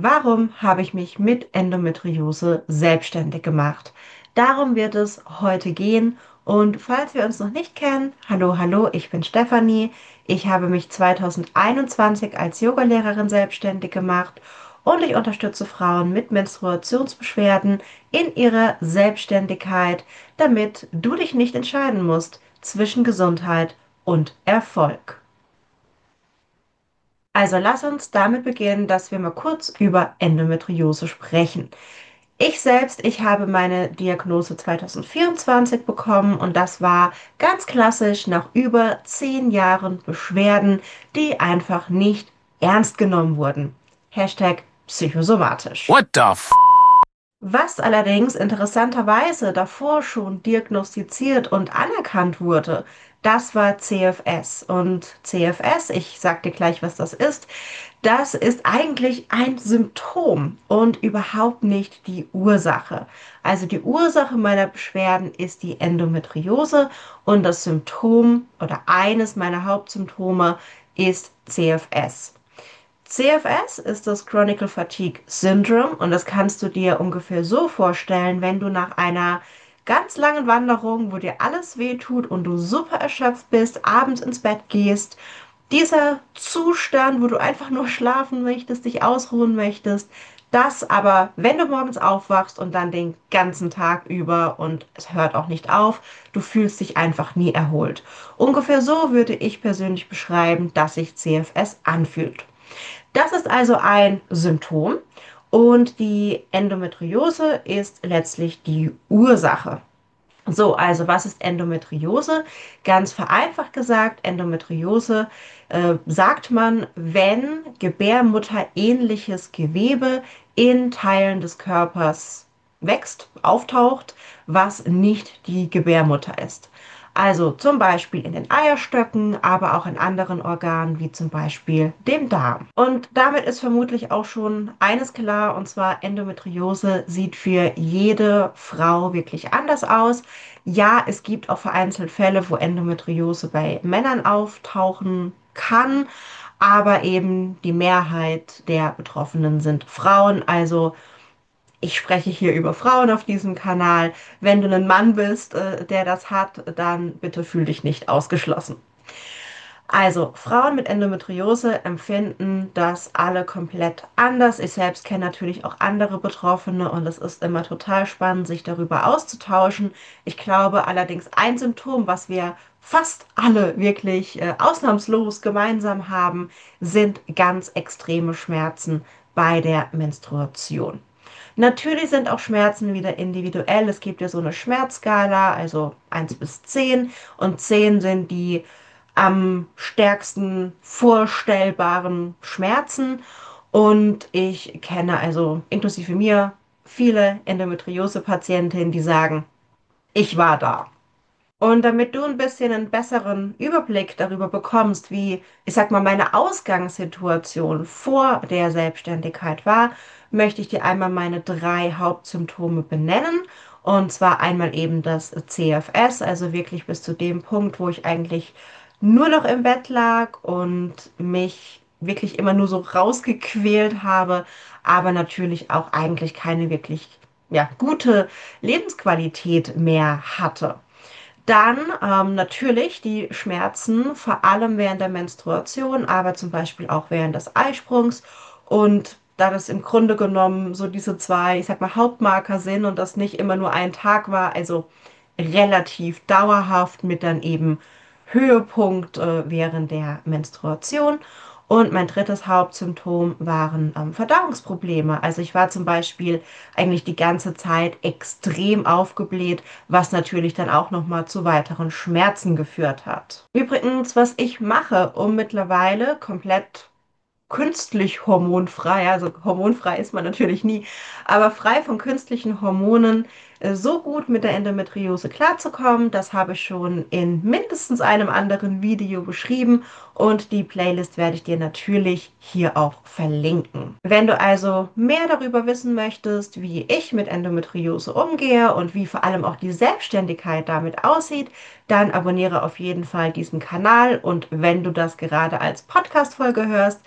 Warum habe ich mich mit Endometriose selbstständig gemacht? Darum wird es heute gehen. Und falls wir uns noch nicht kennen, hallo, hallo, ich bin Stefanie. Ich habe mich 2021 als Yogalehrerin selbstständig gemacht und ich unterstütze Frauen mit Menstruationsbeschwerden in ihrer Selbstständigkeit, damit du dich nicht entscheiden musst zwischen Gesundheit und Erfolg. Also lass uns damit beginnen, dass wir mal kurz über Endometriose sprechen. Ich habe meine Diagnose 2024 bekommen und das war ganz klassisch nach über 10 Jahren Beschwerden, die einfach nicht ernst genommen wurden. Hashtag psychosomatisch. What the f? Was allerdings interessanterweise davor schon diagnostiziert und anerkannt wurde, das war CFS. Und CFS, ich sag dir gleich, was das ist eigentlich ein Symptom und überhaupt nicht die Ursache. Also die Ursache meiner Beschwerden ist die Endometriose und das Symptom oder eines meiner Hauptsymptome ist CFS. CFS ist das Chronic Fatigue Syndrome und das kannst du dir ungefähr so vorstellen, wenn du nach einer ganz langen Wanderung, wo dir alles wehtut und du super erschöpft bist, abends ins Bett gehst, dieser Zustand, wo du einfach nur schlafen möchtest, dich ausruhen möchtest, das aber, wenn du morgens aufwachst und dann den ganzen Tag über und es hört auch nicht auf, du fühlst dich einfach nie erholt. Ungefähr so würde ich persönlich beschreiben, dass sich CFS anfühlt. Das ist also ein Symptom und die Endometriose ist letztlich die Ursache. So, also was ist Endometriose? Ganz vereinfacht gesagt, Endometriose sagt man, wenn gebärmutterähnliches Gewebe in Teilen des Körpers wächst, auftaucht, was nicht die Gebärmutter ist. Also zum Beispiel in den Eierstöcken, aber auch in anderen Organen, wie zum Beispiel dem Darm. Und damit ist vermutlich auch schon eines klar, und zwar Endometriose sieht für jede Frau wirklich anders aus. Ja, es gibt auch vereinzelt Fälle, wo Endometriose bei Männern auftauchen kann, aber eben die Mehrheit der Betroffenen sind Frauen. Also ich spreche hier über Frauen auf diesem Kanal. Wenn du ein Mann bist, der das hat, dann bitte fühl dich nicht ausgeschlossen. Also, Frauen mit Endometriose empfinden das alle komplett anders. Ich selbst kenne natürlich auch andere Betroffene und es ist immer total spannend, sich darüber auszutauschen. Ich glaube allerdings, ein Symptom, was wir fast alle wirklich ausnahmslos gemeinsam haben, sind ganz extreme Schmerzen bei der Menstruation. Natürlich sind auch Schmerzen wieder individuell. Es gibt ja so eine Schmerzskala, also 1 bis 10 und 10 sind die am stärksten vorstellbaren Schmerzen. Und ich kenne also inklusive mir viele Endometriose-Patientinnen, die sagen, ich war da. Und damit du ein bisschen einen besseren Überblick darüber bekommst, wie, ich sag mal, meine Ausgangssituation vor der Selbstständigkeit war, möchte ich dir einmal meine 3 Hauptsymptome benennen. Und zwar einmal eben das CFS, also wirklich bis zu dem Punkt, wo ich eigentlich nur noch im Bett lag und mich wirklich immer nur so rausgequält habe, aber natürlich auch eigentlich keine wirklich, ja, gute Lebensqualität mehr hatte. Dann natürlich die Schmerzen, vor allem während der Menstruation, aber zum Beispiel auch während des Eisprungs. Und da das im Grunde genommen so diese 2, ich sag mal, Hauptmarker sind und das nicht immer nur ein Tag war, also relativ dauerhaft mit dann eben Höhepunkt während der Menstruation. Und mein drittes Hauptsymptom waren Verdauungsprobleme. Also ich war zum Beispiel eigentlich die ganze Zeit extrem aufgebläht, was natürlich dann auch nochmal zu weiteren Schmerzen geführt hat. Übrigens, was ich mache, um mittlerweile komplett künstlich hormonfrei, also hormonfrei ist man natürlich nie, aber frei von künstlichen Hormonen, so gut mit der Endometriose klarzukommen, das habe ich schon in mindestens einem anderen Video beschrieben und die Playlist werde ich dir natürlich hier auch verlinken. Wenn du also mehr darüber wissen möchtest, wie ich mit Endometriose umgehe und wie vor allem auch die Selbstständigkeit damit aussieht, dann abonniere auf jeden Fall diesen Kanal und wenn du das gerade als Podcast-Folge hörst,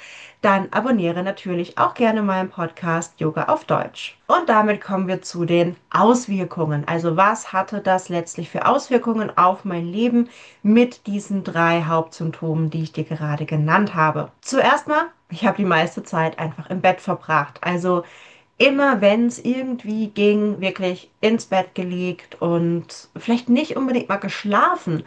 dann abonniere natürlich auch gerne meinen Podcast Yoga auf Deutsch. Und damit kommen wir zu den Auswirkungen. Also was hatte das letztlich für Auswirkungen auf mein Leben mit diesen drei Hauptsymptomen, die ich dir gerade genannt habe? Zuerst mal, ich habe die meiste Zeit einfach im Bett verbracht. Also immer wenn es irgendwie ging, wirklich ins Bett gelegt und vielleicht nicht unbedingt mal geschlafen,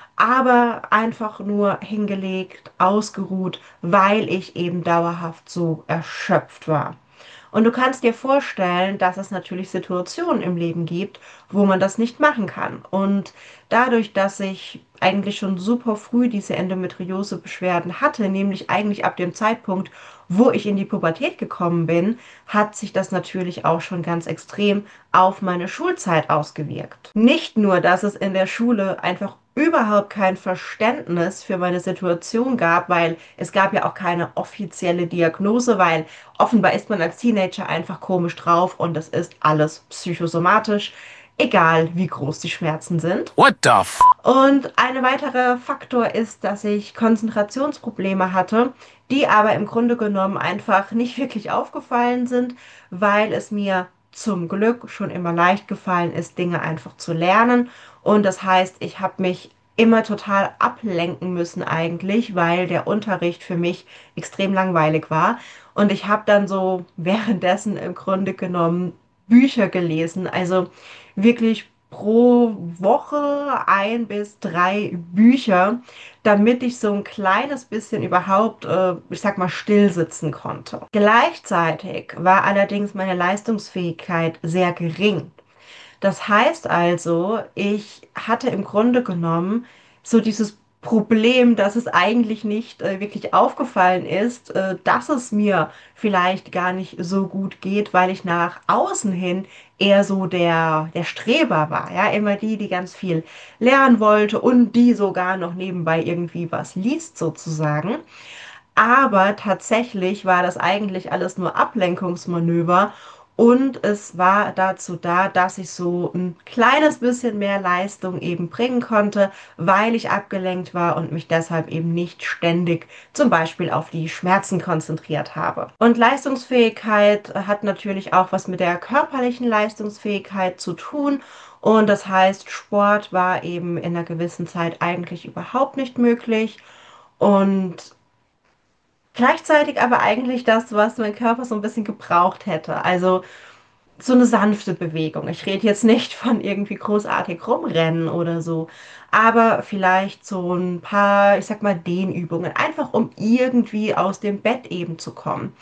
aber einfach nur hingelegt, ausgeruht, weil ich eben dauerhaft so erschöpft war. Und du kannst dir vorstellen, dass es natürlich Situationen im Leben gibt, wo man das nicht machen kann. Und dadurch, dass ich eigentlich schon super früh diese Endometriose-Beschwerden hatte, nämlich eigentlich ab dem Zeitpunkt, wo ich in die Pubertät gekommen bin, hat sich das natürlich auch schon ganz extrem auf meine Schulzeit ausgewirkt. Nicht nur, dass es in der Schule einfach überhaupt kein Verständnis für meine Situation gab, weil es gab ja auch keine offizielle Diagnose, weil offenbar ist man als Teenager einfach komisch drauf und es ist alles psychosomatisch, egal wie groß die Schmerzen sind. What the f? Und ein weiterer Faktor ist, dass ich Konzentrationsprobleme hatte, die aber im Grunde genommen einfach nicht wirklich aufgefallen sind, weil es mir zum Glück schon immer leicht gefallen ist, Dinge einfach zu lernen. Und das heißt, ich habe mich immer total ablenken müssen eigentlich, weil der Unterricht für mich extrem langweilig war. Und ich habe dann so währenddessen im Grunde genommen Bücher gelesen, also wirklich pro Woche 1 bis 3 Bücher, damit ich so ein kleines bisschen überhaupt, ich sag mal, still sitzen konnte. Gleichzeitig war allerdings meine Leistungsfähigkeit sehr gering. Das heißt also, ich hatte im Grunde genommen so dieses Problem, dass es eigentlich nicht wirklich aufgefallen ist, dass es mir vielleicht gar nicht so gut geht, weil ich nach außen hin eher so der Streber war. Ja, immer die, die ganz viel lernen wollte und die sogar noch nebenbei irgendwie was liest sozusagen. Aber tatsächlich war das eigentlich alles nur Ablenkungsmanöver und es war dazu da, dass ich so ein kleines bisschen mehr Leistung eben bringen konnte, weil ich abgelenkt war und mich deshalb eben nicht ständig zum Beispiel auf die Schmerzen konzentriert habe. Und Leistungsfähigkeit hat natürlich auch was mit der körperlichen Leistungsfähigkeit zu tun. Und das heißt, Sport war eben in einer gewissen Zeit eigentlich überhaupt nicht möglich. Und gleichzeitig aber eigentlich das, was mein Körper so ein bisschen gebraucht hätte. Also so eine sanfte Bewegung. Ich rede jetzt nicht von irgendwie großartig rumrennen oder so, aber vielleicht so ein paar, ich sag mal, Dehnübungen, einfach um irgendwie aus dem Bett eben zu kommen.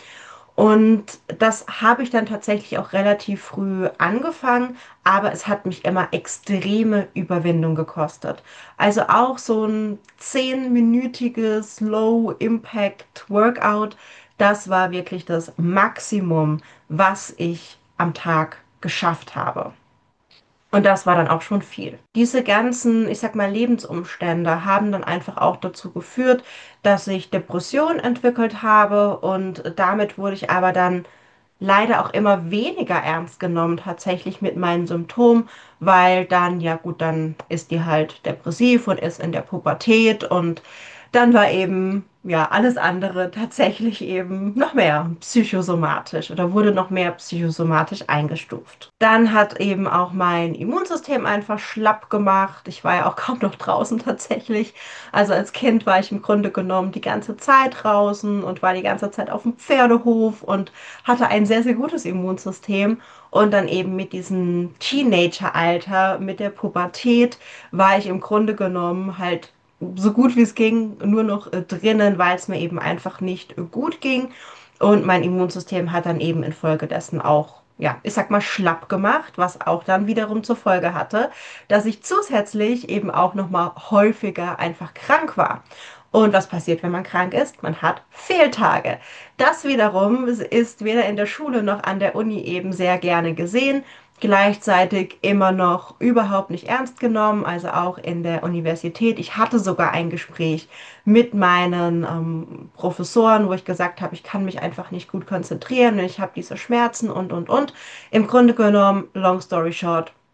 Und das habe ich dann tatsächlich auch relativ früh angefangen, aber es hat mich immer extreme Überwindung gekostet. Also auch so ein 10-minütiges Low-Impact-Workout, das war wirklich das Maximum, was ich am Tag geschafft habe. Und das war dann auch schon viel. Diese ganzen, ich sag mal, Lebensumstände haben dann einfach auch dazu geführt, dass ich Depressionen entwickelt habe und damit wurde ich aber dann leider auch immer weniger ernst genommen tatsächlich mit meinen Symptomen, weil dann, ja gut, dann ist die halt depressiv und ist in der Pubertät und dann war eben, ja, alles andere tatsächlich eben noch mehr psychosomatisch oder wurde noch mehr psychosomatisch eingestuft. Dann hat eben auch mein Immunsystem einfach schlapp gemacht. Ich war ja auch kaum noch draußen tatsächlich. Also als Kind war ich im Grunde genommen die ganze Zeit draußen und war die ganze Zeit auf dem Pferdehof und hatte ein sehr, sehr gutes Immunsystem. Und dann eben mit diesem Teenageralter, mit der Pubertät, war ich im Grunde genommen halt so gut wie es ging, nur noch drinnen, weil es mir eben einfach nicht gut ging. Und mein Immunsystem hat dann eben infolgedessen auch, ja, ich sag mal, schlapp gemacht, was auch dann wiederum zur Folge hatte, dass ich zusätzlich eben auch nochmal häufiger einfach krank war. Und was passiert, wenn man krank ist? Man hat Fehltage. Das wiederum ist weder in der Schule noch an der Uni eben sehr gerne gesehen, gleichzeitig immer noch überhaupt nicht ernst genommen, also auch in der Universität. Ich hatte sogar ein Gespräch mit meinen Professoren, wo ich gesagt habe, ich kann mich einfach nicht gut konzentrieren, ich habe diese Schmerzen und. Im Grunde genommen, long story short,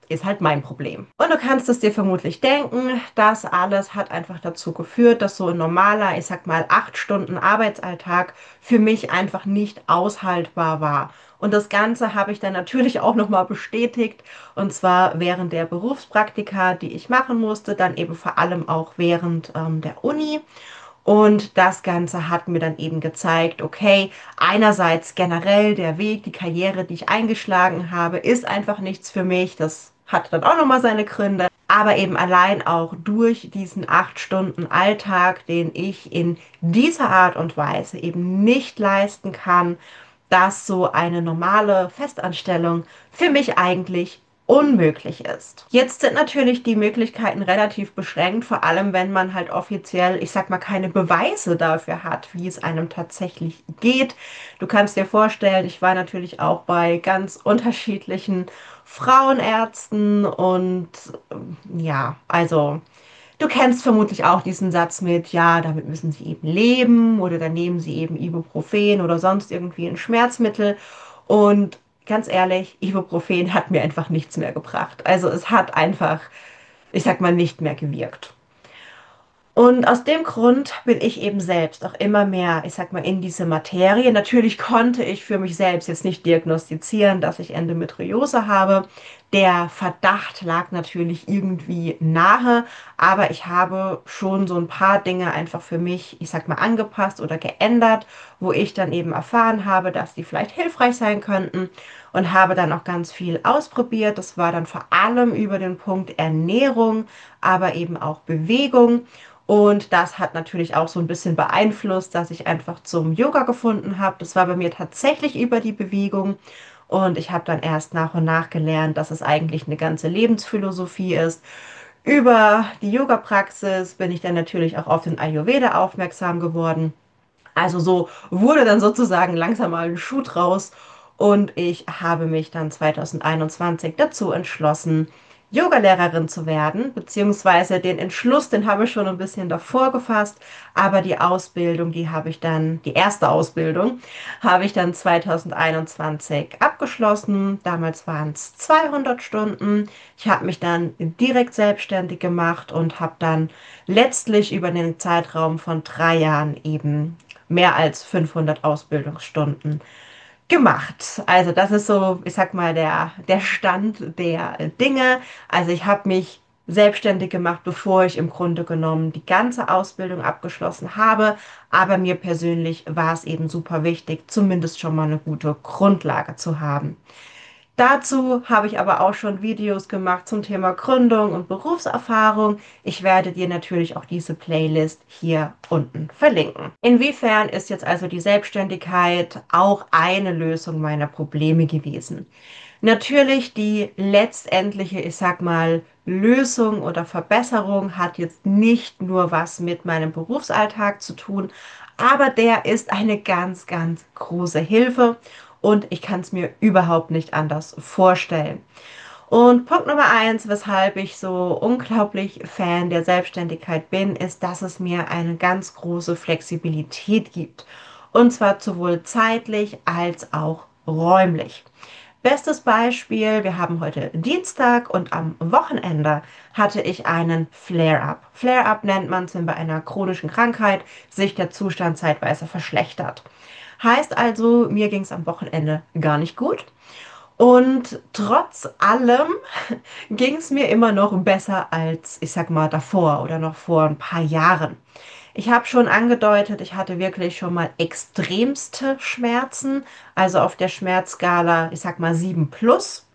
ist halt mein Problem. Und du kannst es dir vermutlich denken, das alles hat einfach dazu geführt, dass so ein normaler, ich sag mal, 8 Stunden Arbeitsalltag für mich einfach nicht aushaltbar war. Und das Ganze habe ich dann natürlich auch nochmal bestätigt, und zwar während der Berufspraktika, die ich machen musste, dann eben vor allem auch während der Uni. Und das Ganze hat mir dann eben gezeigt, okay, einerseits generell der Weg, die Karriere, die ich eingeschlagen habe, ist einfach nichts für mich. Das hat dann auch nochmal seine Gründe. Aber eben allein auch durch diesen 8 Stunden Alltag, den ich in dieser Art und Weise eben nicht leisten kann, dass so eine normale Festanstellung für mich eigentlich unmöglich ist. Jetzt sind natürlich die Möglichkeiten relativ beschränkt, vor allem wenn man halt offiziell, ich sag mal, keine Beweise dafür hat, wie es einem tatsächlich geht. Du kannst dir vorstellen, ich war natürlich auch bei ganz unterschiedlichen Frauenärzten und ja, also du kennst vermutlich auch diesen Satz mit, ja, damit müssen sie eben leben oder dann nehmen sie eben Ibuprofen oder sonst irgendwie ein Schmerzmittel. Und ganz ehrlich, Ibuprofen hat mir einfach nichts mehr gebracht. Also es hat einfach, ich sag mal, nicht mehr gewirkt. Und aus dem Grund bin ich eben selbst auch immer mehr, ich sag mal, in diese Materie. Natürlich konnte ich für mich selbst jetzt nicht diagnostizieren, dass ich Endometriose habe. Der Verdacht lag natürlich irgendwie nahe, aber ich habe schon so ein paar Dinge einfach für mich, ich sag mal, angepasst oder geändert, wo ich dann eben erfahren habe, dass die vielleicht hilfreich sein könnten und habe dann auch ganz viel ausprobiert. Das war dann vor allem über den Punkt Ernährung, aber eben auch Bewegung. Und das hat natürlich auch so ein bisschen beeinflusst, dass ich einfach zum Yoga gefunden habe. Das war bei mir tatsächlich über die Bewegung. Und ich habe dann erst nach und nach gelernt, dass es eigentlich eine ganze Lebensphilosophie ist. Über die Yoga-Praxis bin ich dann natürlich auch auf den Ayurveda aufmerksam geworden. Also so wurde dann sozusagen langsam mal ein Schuh draus und ich habe mich dann 2021 dazu entschlossen, Yogalehrerin zu werden, beziehungsweise den Entschluss, den habe ich schon ein bisschen davor gefasst, aber die Ausbildung, die erste Ausbildung, habe ich dann 2021 abgeschlossen. Damals waren es 200 Stunden. Ich habe mich dann direkt selbstständig gemacht und habe dann letztlich über den Zeitraum von 3 Jahren eben mehr als 500 Ausbildungsstunden gemacht. Also das ist so, ich sag mal, der Stand der Dinge. Also ich habe mich selbstständig gemacht, bevor ich im Grunde genommen die ganze Ausbildung abgeschlossen habe. Aber mir persönlich war es eben super wichtig, zumindest schon mal eine gute Grundlage zu haben. Dazu habe ich aber auch schon Videos gemacht zum Thema Gründung und Berufserfahrung. Ich werde dir natürlich auch diese Playlist hier unten verlinken. Inwiefern ist jetzt also die Selbstständigkeit auch eine Lösung meiner Probleme gewesen? Natürlich die letztendliche, ich sag mal, Lösung oder Verbesserung hat jetzt nicht nur was mit meinem Berufsalltag zu tun, aber der ist eine ganz, ganz große Hilfe und ich kann es mir überhaupt nicht anders vorstellen. Und Punkt Nummer eins, weshalb ich so unglaublich Fan der Selbstständigkeit bin, ist, dass es mir eine ganz große Flexibilität gibt. Und zwar sowohl zeitlich als auch räumlich. Bestes Beispiel, wir haben heute Dienstag und am Wochenende hatte ich einen Flare-up. Flare-up nennt man es, wenn bei einer chronischen Krankheit sich der Zustand zeitweise verschlechtert. Heißt also, mir ging es am Wochenende gar nicht gut. Und trotz allem ging es mir immer noch besser als, ich sag mal, davor oder noch vor ein paar Jahren. Ich habe schon angedeutet, ich hatte wirklich schon mal extremste Schmerzen, also auf der Schmerzskala, ich sag mal 7 plus.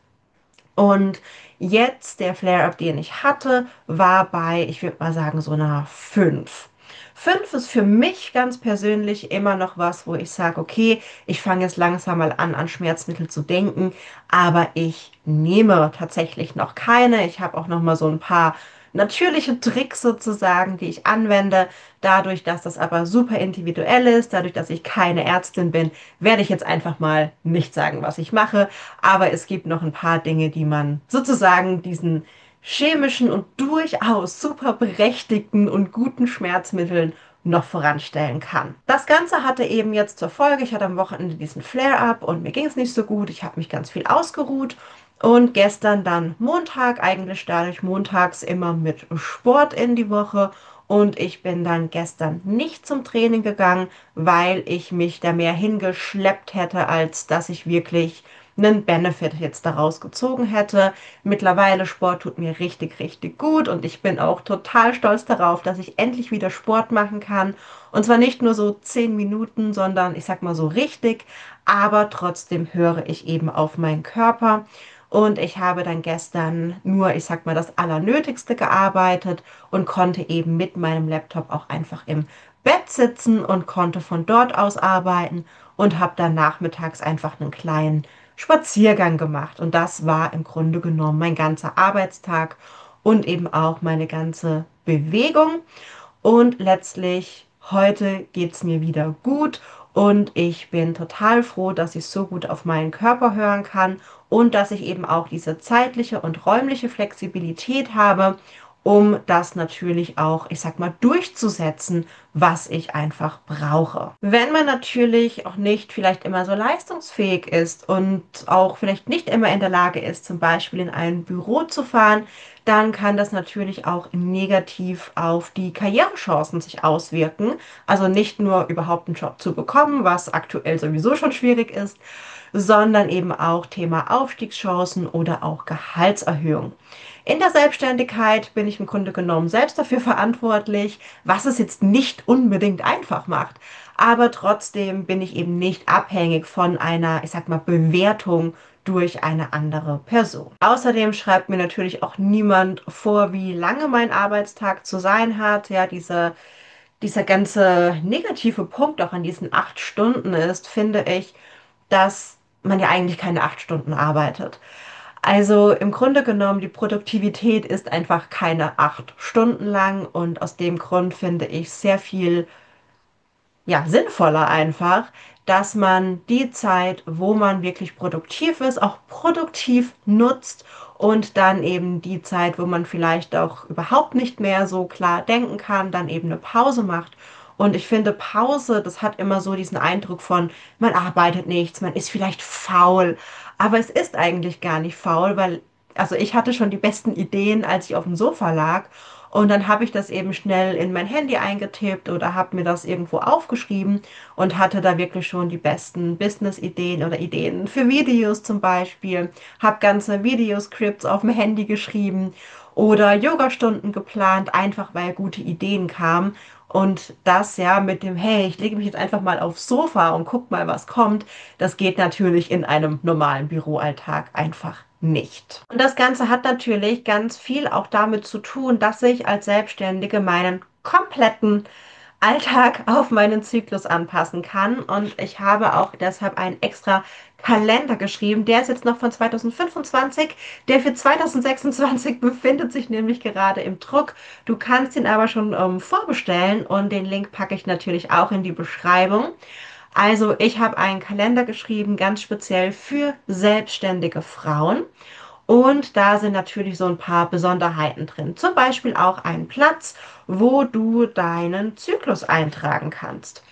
Und jetzt der Flare-up, den ich hatte, war bei, ich würde mal sagen, so einer 5. 5 ist für mich ganz persönlich immer noch was, wo ich sage, okay, ich fange jetzt langsam mal an Schmerzmittel zu denken, aber ich nehme tatsächlich noch keine. Ich habe auch noch mal so ein paar natürliche Tricks sozusagen, die ich anwende. Dadurch, dass das aber super individuell ist, dadurch, dass ich keine Ärztin bin, werde ich jetzt einfach mal nicht sagen, was ich mache. Aber es gibt noch ein paar Dinge, die man sozusagen diesen chemischen und durchaus super berechtigten und guten Schmerzmitteln noch voranstellen kann. Das Ganze hatte eben jetzt zur Folge, ich hatte am Wochenende diesen Flare-up und mir ging es nicht so gut. Ich habe mich ganz viel ausgeruht Und gestern dann Montag, eigentlich starte ich montags immer mit Sport in die Woche. Und ich bin dann gestern nicht zum Training gegangen, weil ich mich da mehr hingeschleppt hätte, als dass ich wirklich einen Benefit jetzt daraus gezogen hätte. Mittlerweile Sport tut mir richtig, richtig gut und ich bin auch total stolz darauf, dass ich endlich wieder Sport machen kann. Und zwar nicht nur so 10 Minuten, sondern ich sag mal so richtig, aber trotzdem höre ich eben auf meinen Körper. Und ich habe dann gestern nur, ich sag mal, das Allernötigste gearbeitet und konnte eben mit meinem Laptop auch einfach im Bett sitzen und konnte von dort aus arbeiten und habe dann nachmittags einfach einen kleinen Spaziergang gemacht. Und das war im Grunde genommen mein ganzer Arbeitstag und eben auch meine ganze Bewegung. Und letztlich, heute geht es mir wieder gut und ich bin total froh, dass ich so gut auf meinen Körper hören kann und dass ich eben auch diese zeitliche und räumliche Flexibilität habe, um das natürlich auch, ich sag mal, durchzusetzen, was ich einfach brauche. Wenn man natürlich auch nicht vielleicht immer so leistungsfähig ist und auch vielleicht nicht immer in der Lage ist, zum Beispiel in ein Büro zu fahren, dann kann das natürlich auch negativ auf die Karrierechancen sich auswirken. Also nicht nur überhaupt einen Job zu bekommen, was aktuell sowieso schon schwierig ist, sondern eben auch Thema Aufstiegschancen oder auch Gehaltserhöhung. In der Selbstständigkeit bin ich im Grunde genommen selbst dafür verantwortlich, was es jetzt nicht unbedingt einfach macht. Aber trotzdem bin ich eben nicht abhängig von einer, ich sag mal, Bewertung durch eine andere Person. Außerdem schreibt mir natürlich auch niemand vor, wie lange mein Arbeitstag zu sein hat. Ja, dieser ganze negative Punkt auch an diesen 8 Stunden ist, finde ich, dass man ja eigentlich keine 8 Stunden arbeitet. Also im Grunde genommen, die Produktivität ist einfach keine 8 Stunden lang und aus dem Grund finde ich sehr viel ja, sinnvoller einfach, dass man die Zeit, wo man wirklich produktiv ist, auch produktiv nutzt und dann eben die Zeit, wo man vielleicht auch überhaupt nicht mehr so klar denken kann, dann eben eine Pause macht. Und ich finde, Pause, das hat immer so diesen Eindruck von, man arbeitet nichts, man ist vielleicht faul. Aber es ist eigentlich gar nicht faul, weil, also ich hatte schon die besten Ideen, als ich auf dem Sofa lag. Und dann habe ich das eben schnell in mein Handy eingetippt oder habe mir das irgendwo aufgeschrieben und hatte da wirklich schon die besten Business-Ideen oder Ideen für Videos zum Beispiel. Habe ganze Videoscripts auf dem Handy geschrieben oder Yogastunden geplant, einfach weil gute Ideen kamen. Und das ja mit dem, hey, ich lege mich jetzt einfach mal aufs Sofa und guck mal, was kommt, das geht natürlich in einem normalen Büroalltag einfach nicht. Und das Ganze hat natürlich ganz viel auch damit zu tun, dass ich als Selbstständige meinen kompletten Alltag auf meinen Zyklus anpassen kann. Und ich habe auch deshalb einen extra Kalender geschrieben. Der ist jetzt noch von 2025. Der für 2026 befindet sich nämlich gerade im Druck. Du kannst ihn aber schon vorbestellen und den Link packe ich natürlich auch in die Beschreibung. Also ich habe einen Kalender geschrieben, ganz speziell für selbstständige Frauen. Und da sind natürlich so ein paar Besonderheiten drin. Zum Beispiel auch ein Platz, wo du deinen Zyklus eintragen kannst.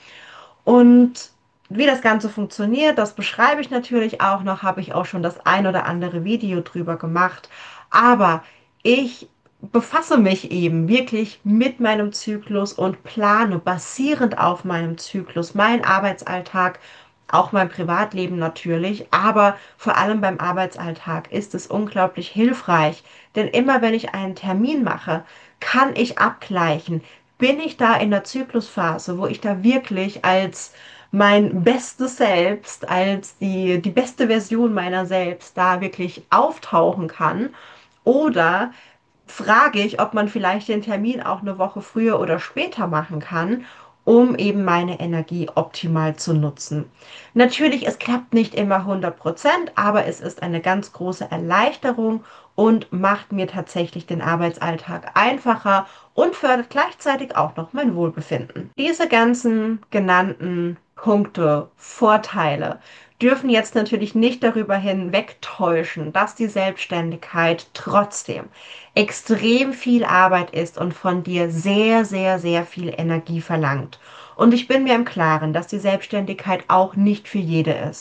Und wie das Ganze funktioniert, das beschreibe ich natürlich auch noch, habe ich auch schon das ein oder andere Video drüber gemacht. Aber ich befasse mich eben wirklich mit meinem Zyklus und plane basierend auf meinem Zyklus meinen Arbeitsalltag, auch mein Privatleben natürlich, aber vor allem beim Arbeitsalltag ist es unglaublich hilfreich, denn immer wenn ich einen Termin mache, kann ich abgleichen, bin ich da in der Zyklusphase, wo ich da wirklich als mein bestes Selbst, als die beste Version meiner selbst da wirklich auftauchen kann? Oder frage ich, ob man vielleicht den Termin auch eine Woche früher oder später machen kann, um eben meine Energie optimal zu nutzen. Natürlich, es klappt nicht immer 100%, aber es ist eine ganz große Erleichterung und macht mir tatsächlich den Arbeitsalltag einfacher und fördert gleichzeitig auch noch mein Wohlbefinden. Diese ganzen genannten Punkte, Vorteile dürfen jetzt natürlich nicht darüber hinwegtäuschen, dass die Selbstständigkeit trotzdem extrem viel Arbeit ist und von dir sehr, sehr, sehr viel Energie verlangt. Und ich bin mir im Klaren, dass die Selbstständigkeit auch nicht für jede ist.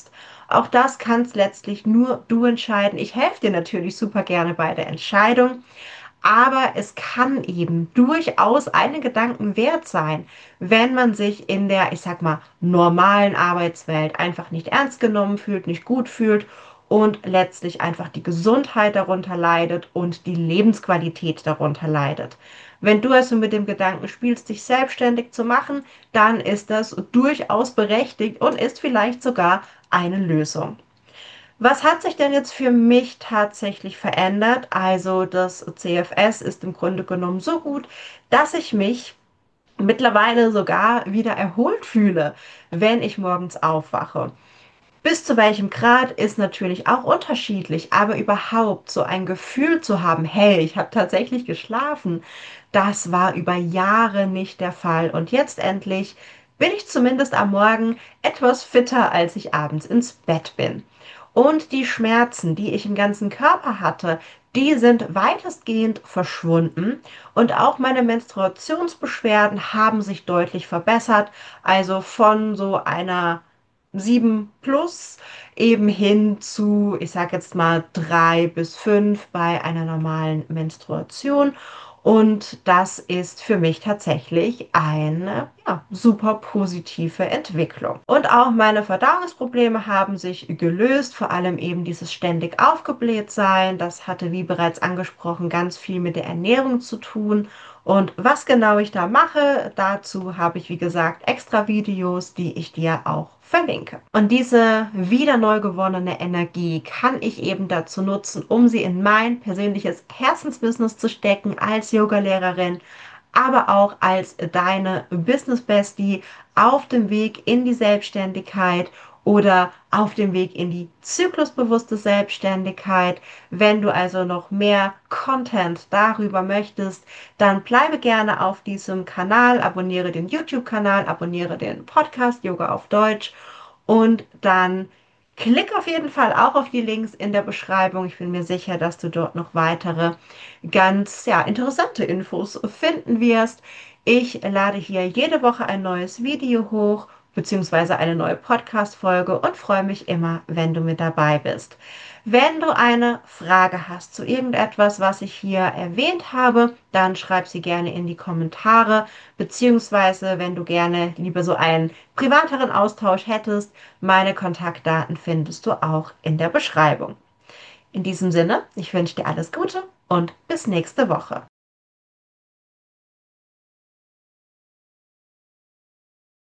Auch das kannst letztlich nur du entscheiden. Ich helfe dir natürlich super gerne bei der Entscheidung. Aber es kann eben durchaus einen Gedanken wert sein, wenn man sich in der, ich sag mal, normalen Arbeitswelt einfach nicht ernst genommen fühlt, nicht gut fühlt und letztlich einfach die Gesundheit darunter leidet und die Lebensqualität darunter leidet. Wenn du also mit dem Gedanken spielst, dich selbstständig zu machen, dann ist das durchaus berechtigt und ist vielleicht sogar eine Lösung. Was hat sich denn jetzt für mich tatsächlich verändert? Also das CFS ist im Grunde genommen so gut, dass ich mich mittlerweile sogar wieder erholt fühle, wenn ich morgens aufwache. Bis zu welchem Grad ist natürlich auch unterschiedlich, aber überhaupt so ein Gefühl zu haben, hey, ich habe tatsächlich geschlafen, das war über Jahre nicht der Fall. Und jetzt endlich bin ich zumindest am Morgen etwas fitter, als ich abends ins Bett bin. Und die Schmerzen, die ich im ganzen Körper hatte, die sind weitestgehend verschwunden. Und auch meine Menstruationsbeschwerden haben sich deutlich verbessert. Also von so einer 7 plus eben hin zu, ich sage jetzt mal 3 bis 5 bei einer normalen Menstruation. Und das ist für mich tatsächlich eine ja, super positive Entwicklung. Und auch meine Verdauungsprobleme haben sich gelöst, vor allem eben dieses ständig aufgebläht sein. Das hatte, wie bereits angesprochen, ganz viel mit der Ernährung zu tun. Und was genau ich da mache, dazu habe ich, wie gesagt, extra Videos, die ich dir auch verlinke. Und diese wieder neu gewonnene Energie kann ich eben dazu nutzen, um sie in mein persönliches Herzensbusiness zu stecken als Yogalehrerin, aber auch als deine Business Bestie auf dem Weg in die Selbstständigkeit oder auf dem Weg in die zyklusbewusste Selbstständigkeit. Wenn du also noch mehr Content darüber möchtest, dann bleibe gerne auf diesem Kanal, abonniere den YouTube-Kanal, abonniere den Podcast Yoga auf Deutsch und dann klick auf jeden Fall auch auf die Links in der Beschreibung. Ich bin mir sicher, dass du dort noch weitere ganz ja, interessante Infos finden wirst. Ich lade hier jede Woche ein neues Video hoch, beziehungsweise eine neue Podcast-Folge und freue mich immer, wenn du mit dabei bist. Wenn du eine Frage hast zu irgendetwas, was ich hier erwähnt habe, dann schreib sie gerne in die Kommentare, beziehungsweise wenn du gerne lieber so einen privateren Austausch hättest, meine Kontaktdaten findest du auch in der Beschreibung. In diesem Sinne, ich wünsche dir alles Gute und bis nächste Woche.